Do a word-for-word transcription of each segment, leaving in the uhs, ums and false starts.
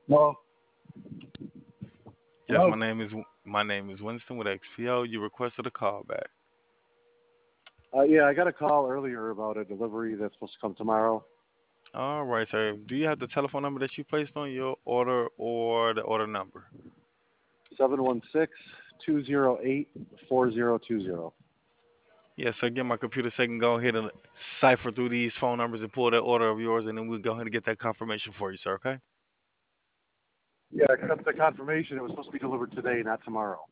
No. Yes, my Hello? name is my name is Winston with X P O. You requested a call back. Uh, yeah, I got a call earlier about a delivery that's supposed to come tomorrow. All right, sir. Do you have the telephone number that you placed on your order or the order number? Seven one six two zero eight four zero two zero. Yes, sir. Give my computer a second. Go ahead and cipher through these phone numbers and pull that order of yours, and then we'll go ahead and get that confirmation for you, sir. Okay? Yeah, I got the confirmation. It was supposed to be delivered today, not tomorrow.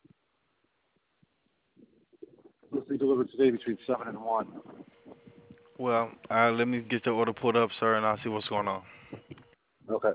It's supposed to be delivered today between seven and one. Well, uh, let me get the order pulled up, sir, and I'll see what's going on. Okay.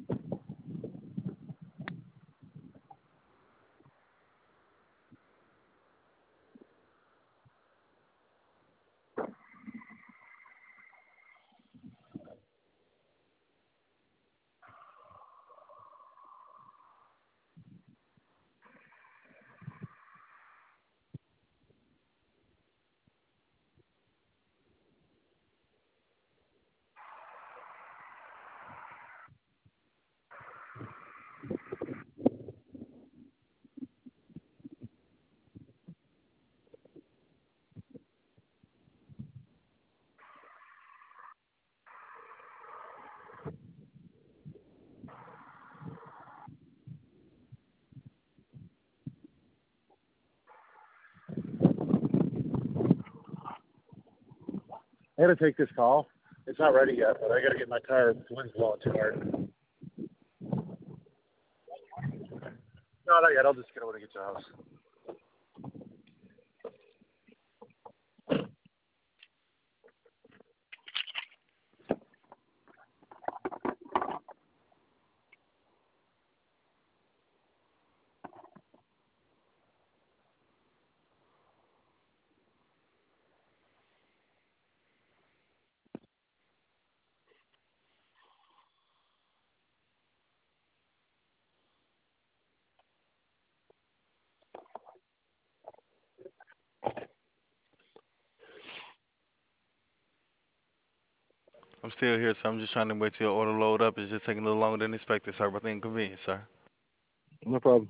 I had to take this call. It's not ready yet, but I got to get my tire. The wind's blowing too hard. No, not yet. I'll just get over to get to your house. I'm still here, sir. I'm just trying to wait till your order load up. It's just taking a little longer than expected, sir, but the inconvenience, sir. No problem.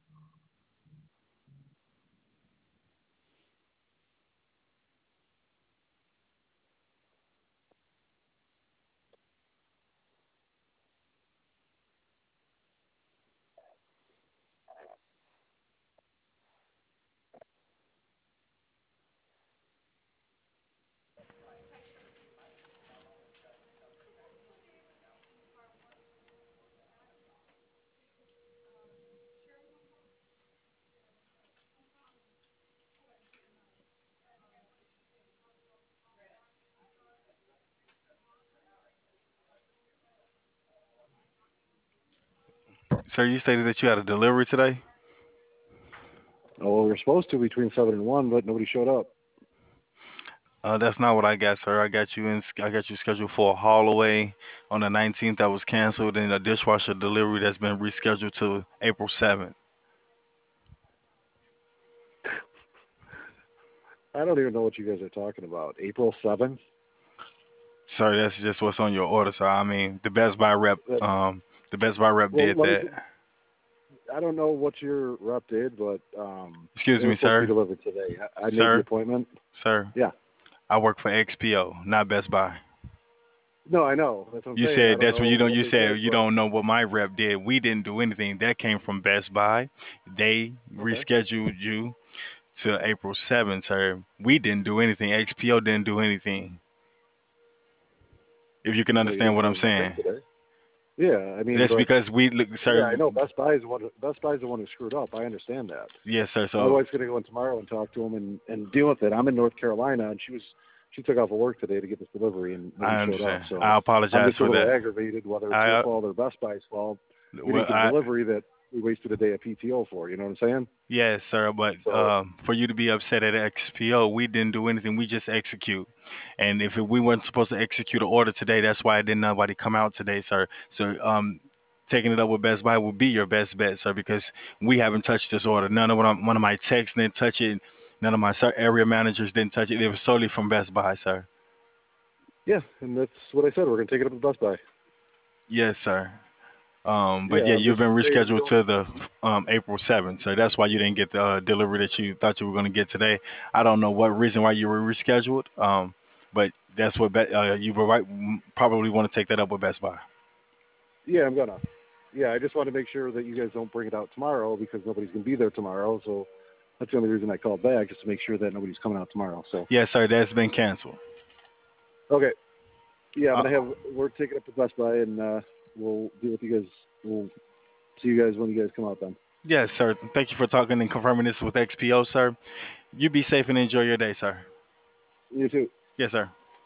Sir, you stated that you had a delivery today? Oh, well, we were supposed to between seven and one, but nobody showed up. Uh, that's not what I got, sir. I got you in. I got you scheduled for a haul away on the nineteenth. That was canceled, and a dishwasher delivery that's been rescheduled to April seventh. I don't even know what you guys are talking about. April seventh? Sir, that's just what's on your order, sir. I mean, the Best Buy rep, That, um, the Best Buy rep well, did let me. that. I don't know what your rep did, but um, Excuse it was me, supposed to be sir. delivered today. I, I made the Sir, appointment. sir. Yeah. I work for X P O, not Best Buy. No, I know. That's what I'm You saying. I said don't that's what know you don't. what You they said did, you but don't know what my rep did. We didn't do anything. That came from Best Buy. They okay. rescheduled you to April seventh, sir. We didn't do anything. X P O didn't do anything. If you can So you understand don't what have I'm anything saying. today? Yeah, I mean, That's but because we look, yeah, sir. I know Best Buy is the one. Best Buy is the one who screwed up. I understand that. Yes, sir. My So wife's gonna go in tomorrow and talk to him and and deal with it. I'm in North Carolina, and she was she took off of work today to get this delivery, and nobody I showed up. understand. So I I'm apologize just a for little that. aggravated, whether it's I your uh, fault or Best Buy's fault. We well, didn't get a I delivery that we wasted a day of P T O for. You know what I'm saying? yes, sir. But So um, for you to be upset at X P O, we didn't do anything. We just execute. And if we weren't supposed to execute an order today, that's why didn't nobody come out today, sir. So um, taking it up with Best Buy would be your best bet, sir, because we haven't touched this order. None of one of, one of my techs didn't touch it. None of my ser- area managers didn't touch it. It was solely from Best Buy, sir. yeah, and that's what I said. We're gonna take it up to Best Buy. Yes, sir. Um, but Yeah, yeah, I'm you've just been saying we rescheduled don't. to the um, April seventh, so that's why you didn't get the uh, delivery that you thought you were going to get today. I don't know what reason why you were rescheduled, um, but that's what Be- uh, you were right, probably want to take that up with Best Buy. Yeah, I'm gonna. Yeah, I just want to make sure that you guys don't bring it out tomorrow because nobody's gonna be there tomorrow. So that's the only reason I called back, just to make sure that nobody's coming out tomorrow. So Yes, sir, that's been canceled. okay. Yeah, I'm Uh, gonna have we're taking it to Best Buy, and uh, we'll deal with you guys. We'll see you guys when you guys come out then. yes, sir. Thank you for talking and confirming this with X P O, sir. You be safe and enjoy your day, sir. You too. Yes, sir.